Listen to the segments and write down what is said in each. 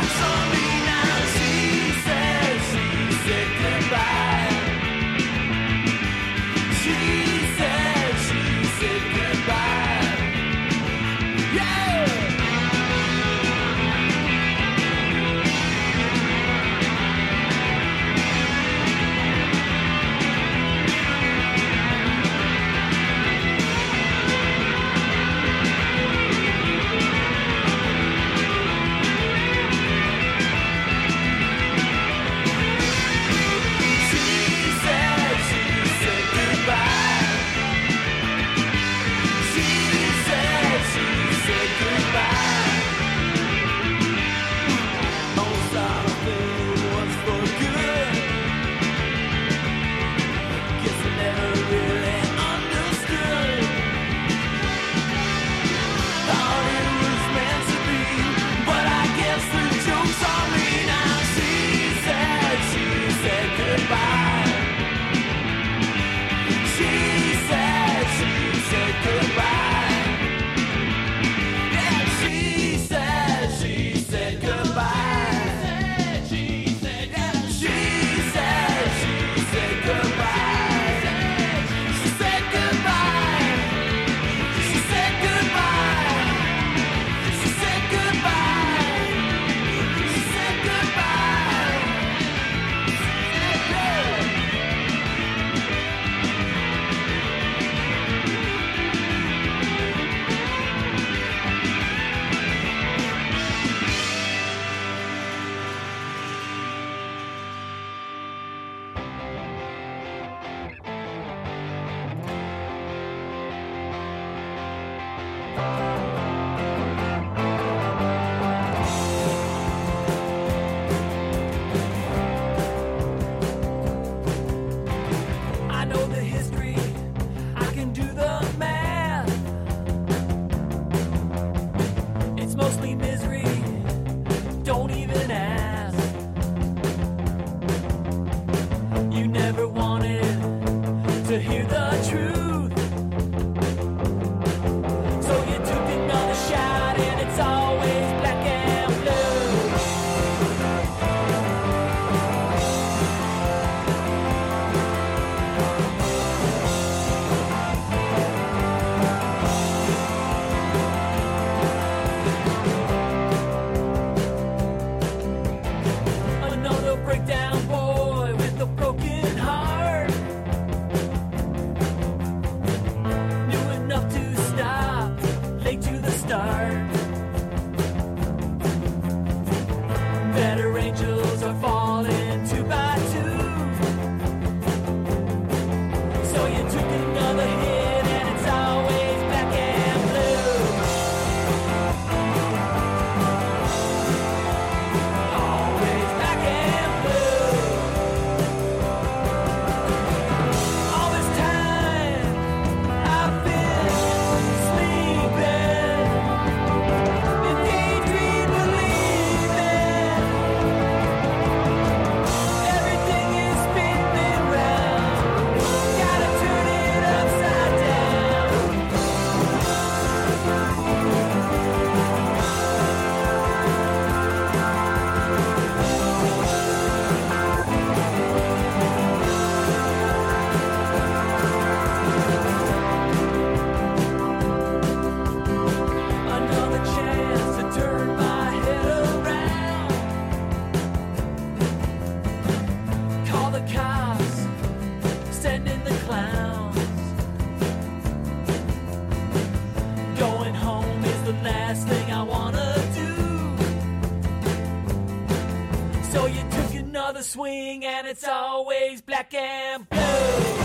Swing and it's always black and blue.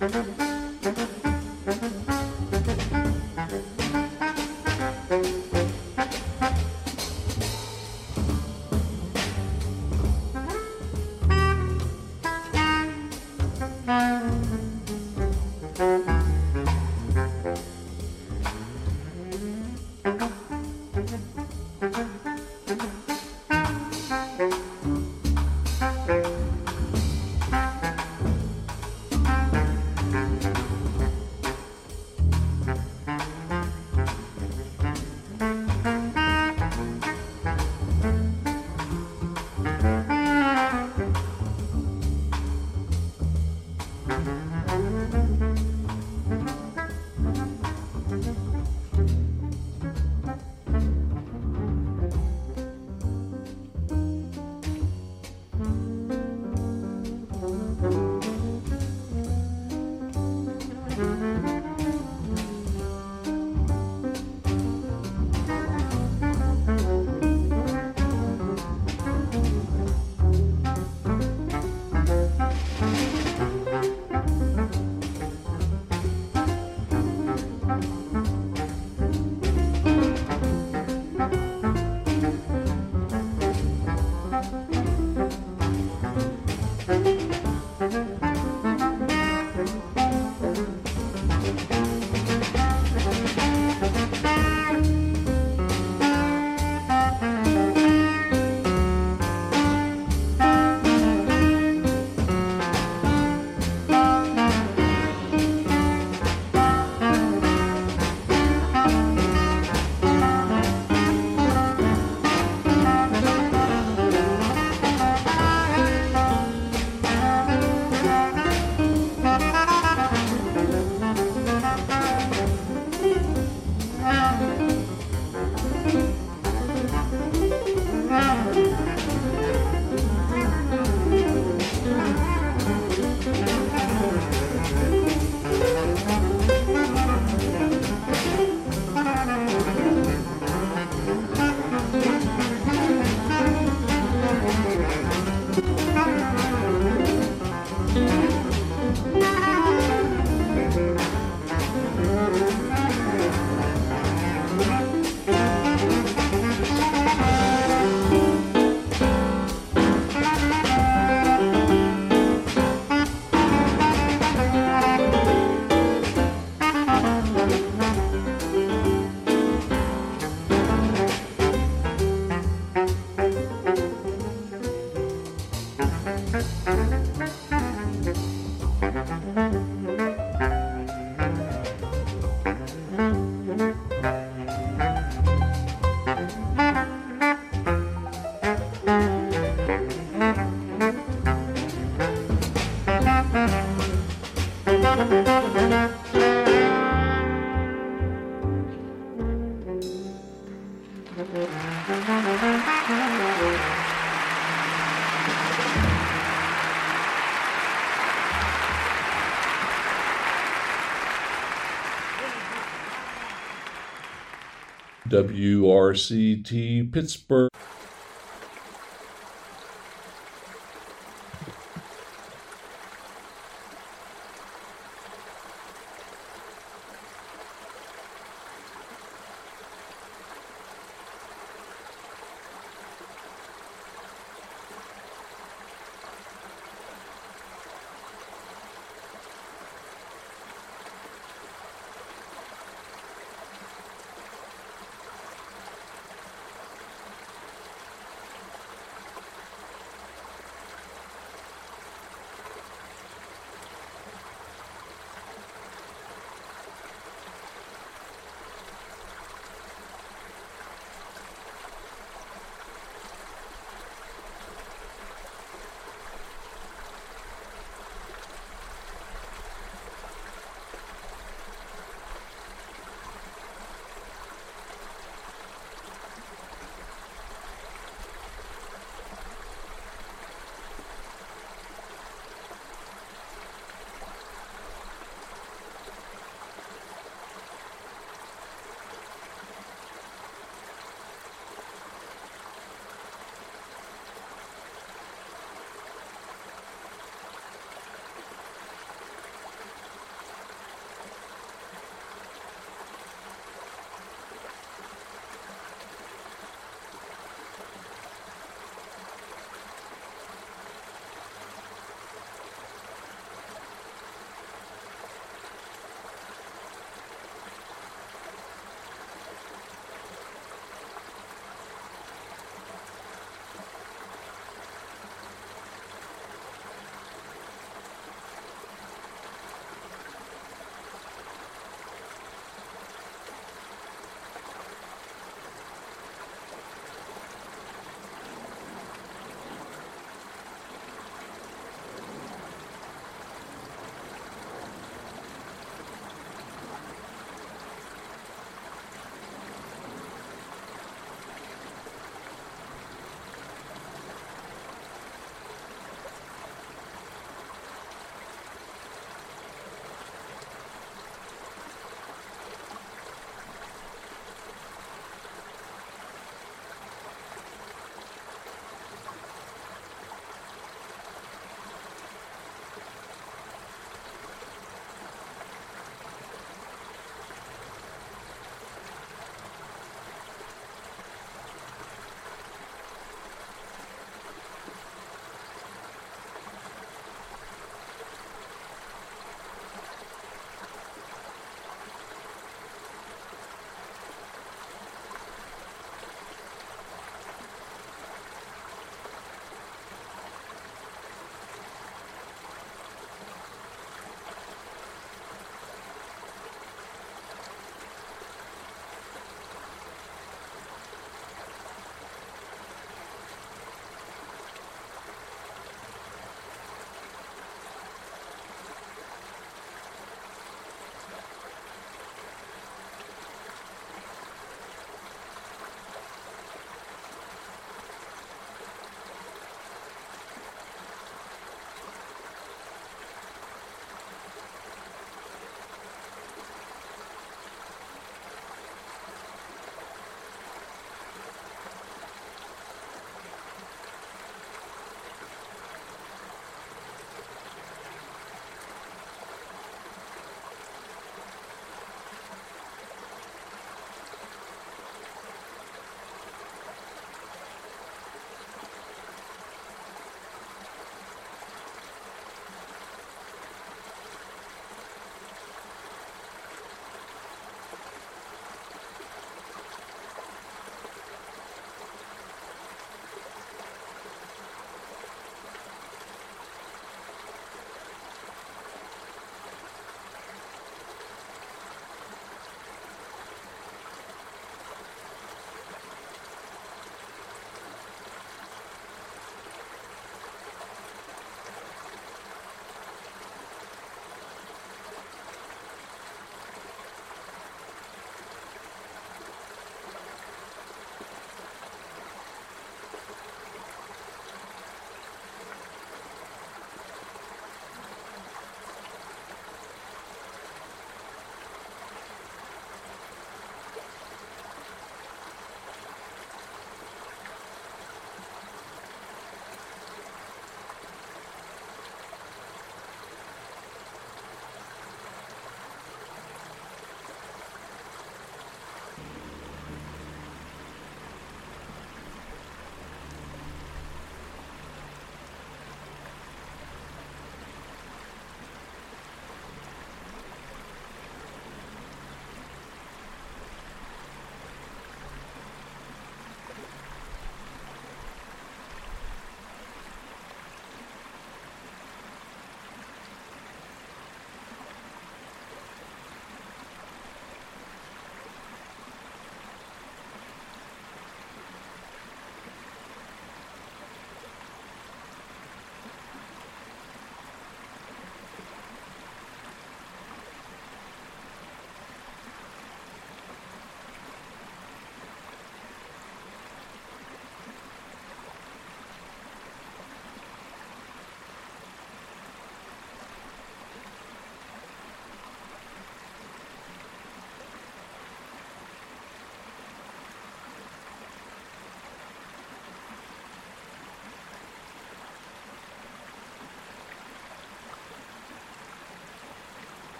WRCT Pittsburgh.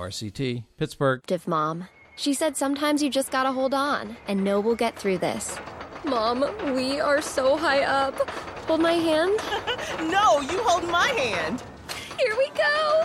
WRCT, Pittsburgh. Mom. She said sometimes you just gotta hold on and know we'll get through this. Mom, we are so high up. Hold my hand. No, you hold my hand. Here we go.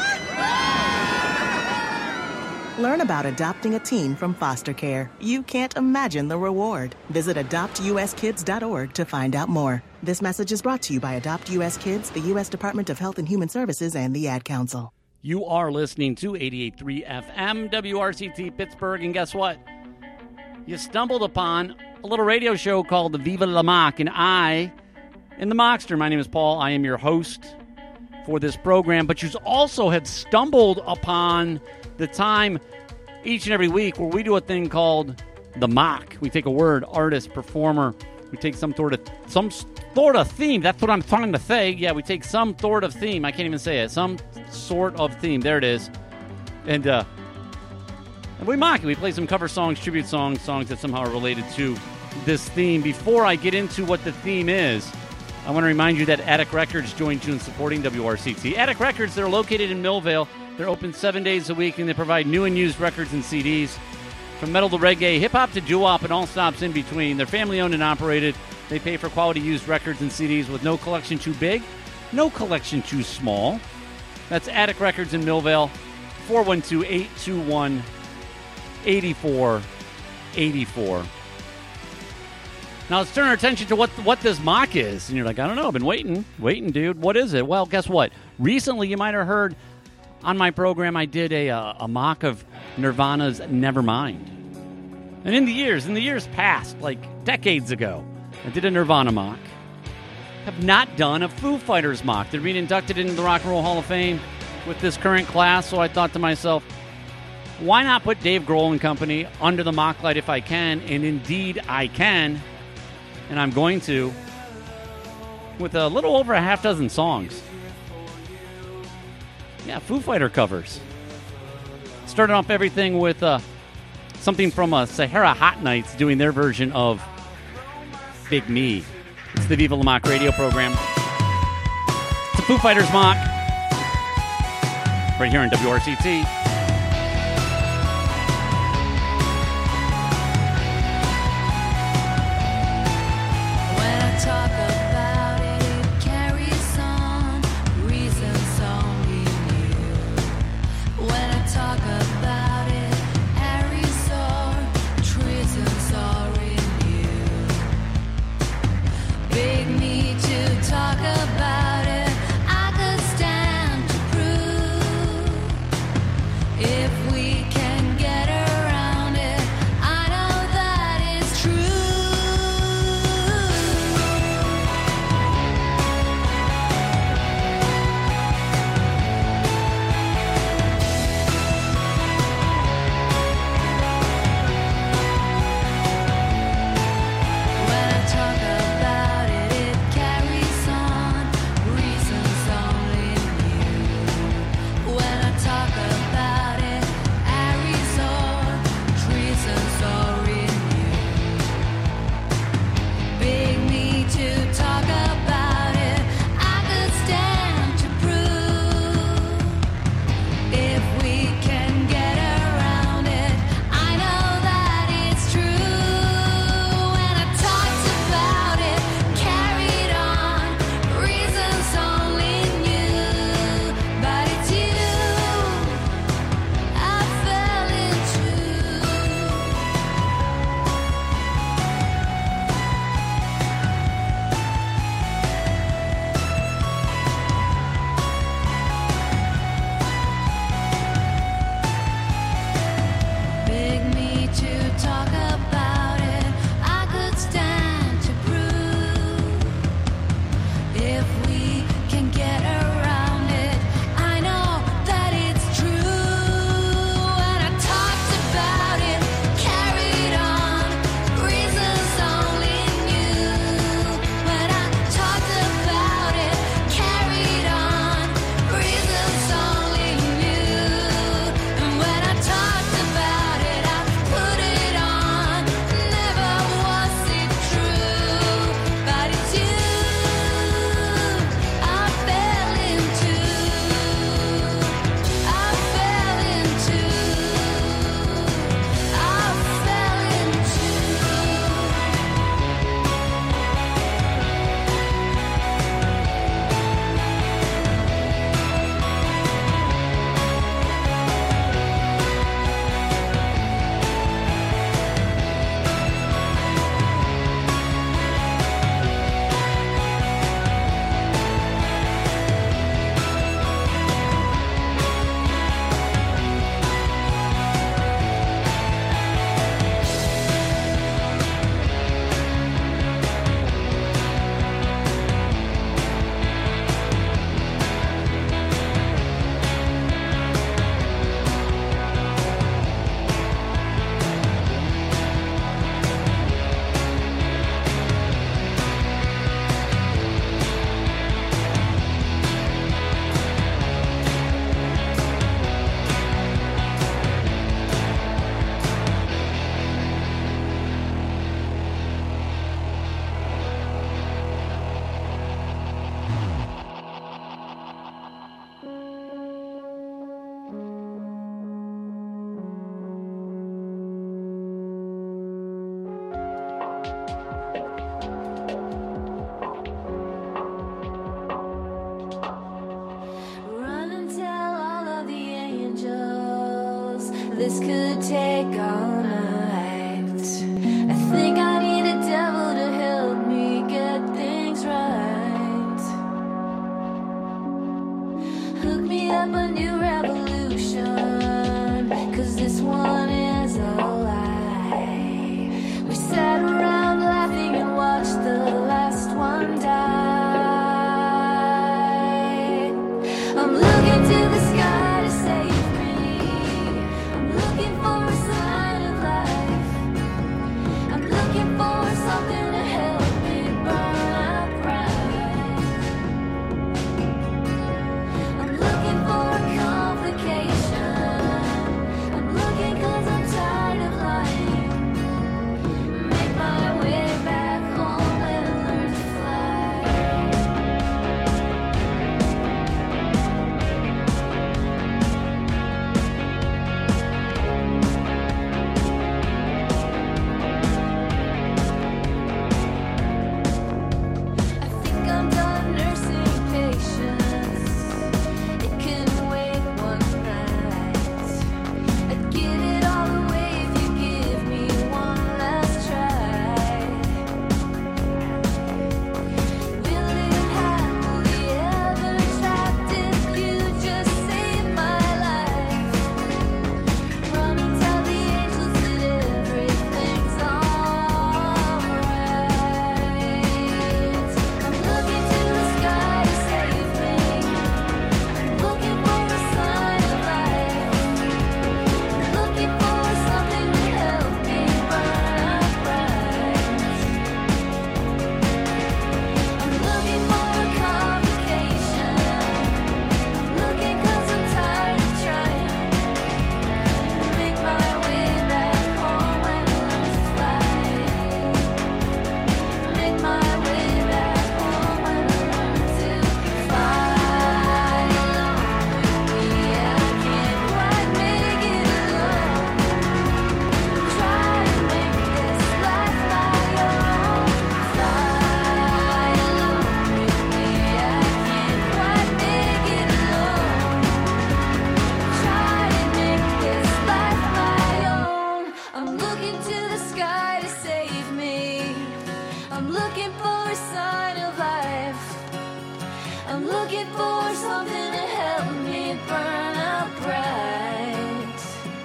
Learn about adopting a teen from foster care. You can't imagine the reward. Visit adoptuskids.org to find out more. This message is brought to you by Adopt US Kids, the U.S. Department of Health and Human Services, and the Ad Council. You are listening to 88.3 FM, WRCT Pittsburgh, and guess what? You stumbled upon a little radio show called the Viva La Mock, and I am the Mockster. My name is Paul. I am your host for this program, but you also have stumbled upon the time each and every week where we do a thing called the Mock. We take a word, artist, performer, we take some sort of theme. That's what I'm trying to say. Yeah, we take some sort of theme. I can't even say it. Some sort of theme. There it is. And we mock it. We play some cover songs, tribute songs, songs that somehow are related to this theme. Before I get into what the theme is, I want to remind you that Attic Records joined you in supporting WRCT. Attic Records, they're located in Millvale. They're open 7 days a week, and they provide new and used records and CDs. From metal to reggae, hip-hop to doo-wop, and all stops in between. They're family-owned and operated. They pay for quality used records and CDs with no collection too big, no collection too small. That's Attic Records in Millvale, 412-821-8484. Now let's turn our attention to what this mock is. And you're like, I don't know, I've been waiting, dude. What is it? Well, guess what? Recently, you might have heard on my program, I did a mock of Nirvana's Nevermind. And in the years past, like decades ago, I did a Nirvana mock. Have not done a Foo Fighters mock. They're being inducted into the Rock and Roll Hall of Fame with this current class, so I thought to myself, why not put Dave Grohl and company under the mock light if I can? And indeed, I can. And I'm going to, with a little over a half dozen songs. Yeah, Foo Fighter covers. Started off everything with something from Sahara Hot Nights doing their version of Big Me. It's the Viva La Mock radio program. It's the Foo Fighters mock. Right here on WRCT. this could take all night. I think I need a devil to help me get things right. Hook me up a new revolution, 'cause this one is a lie. We sat around laughing and watched the last one die. I'm looking to the sky to save me. I'm looking for a sign of life. I'm looking for something to help me burn out bright. I'm looking for a complication. I'm looking 'cause I'm tired of lying. Make my way back home and learn to fly. I think I'm done nursing patience. It can wait one night. I'd give it all away if you give me one last try. Will it happily ever trapped if you just save my life? Run and tell the angels that everything's alright. I'm looking to the sky to save me. I'm looking for a sign of life. I'm looking for something to help me burn out bright. I'm looking for a complication. I'm looking 'cause I'm tired of trying. Make my way back home and learn to fly. Make my way back home and learn to fly. Along with me, I can't quite make it alone. Try to make this life my own. Fly along with me, I can't quite make it alone. Try to make this life my own. I'm looking to the sky to save me. I'm looking for a sign of life. I'm looking for something to help me burn out bright.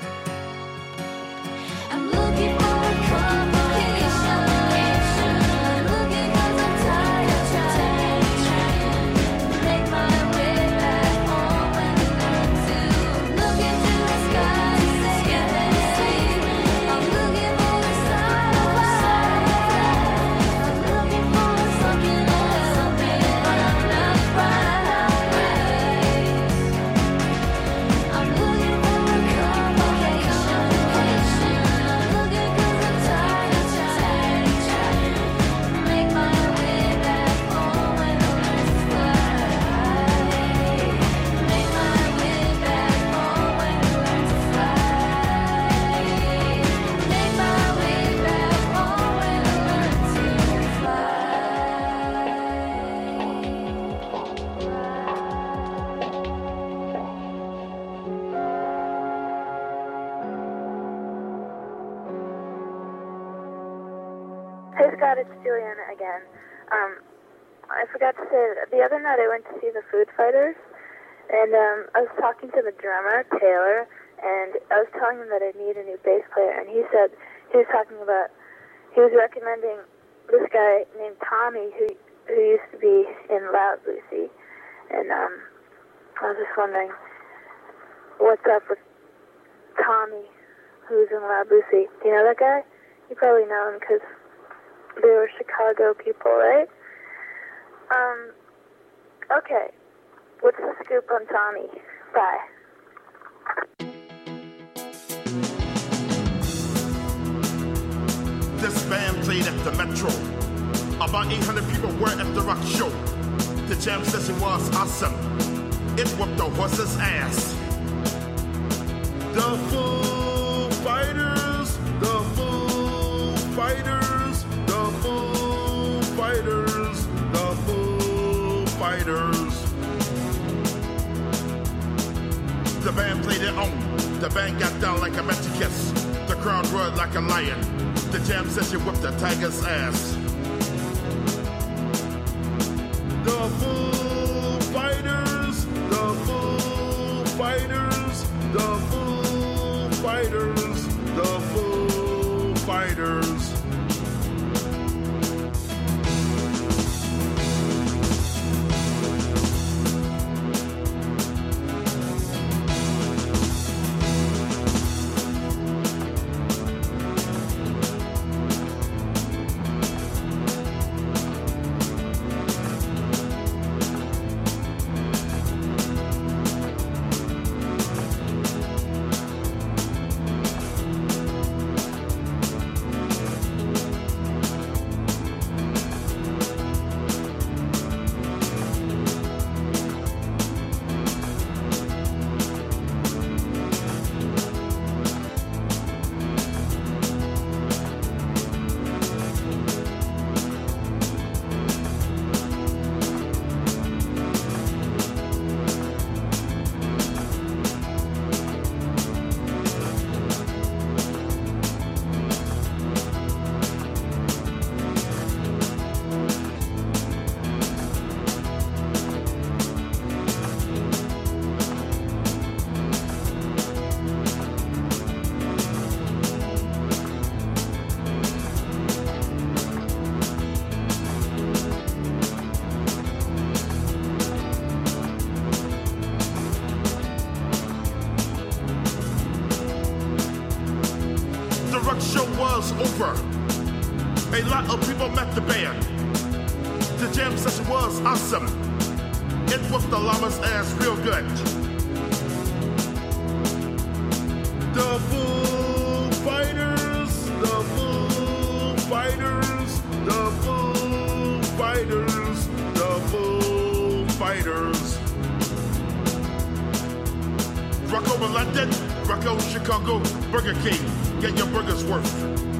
I'm looking for a complication. I'm looking 'cause I'm tired of trying. Make my way back home and learn to look into the sky to save me. I'm looking for a sign of life. I'm looking for something to help me burn out bright. I'm looking for a complication. I'm looking 'cause I'm tired of trying. Make my way back home and learn to fly. Make my way back home and learn to fly. Make my way back home and learn Hey Scott, it's Juliana again. I forgot to say that the other night I went to see the Food Fighters, and I was talking to the drummer, Taylor, and I was telling him that I need a new bass player, and he said he was recommending this guy named Tommy who used to be in Loud Lucy, and I was just wondering what's up with Tommy who's in Loud Lucy. Do you know that guy? You probably know him because they were Chicago people, right? Okay. What's the scoop on Tommy? Bye. This band played at the Metro. About 800 people were at the rock show. The jam session was awesome. It whooped the horse's ass. The Foo Fighters, the Foo Fighters, the Foo Fighters, the Foo Fighters. The band played it on The band got down like a Mexican. The crowd roared like a lion. The jam session whipped the tiger's ass. The Foo Fighters, the Foo Fighters, the Foo Fighters, the Foo Fighters. Over. A lot of people met the band. The jam session was awesome. It whooped the llama's ass real good. The Foo Fighters, the Foo Fighters, the Foo Fighters, the Foo Fighters. Rock over London, rock over Chicago, Burger King, get your burgers worth.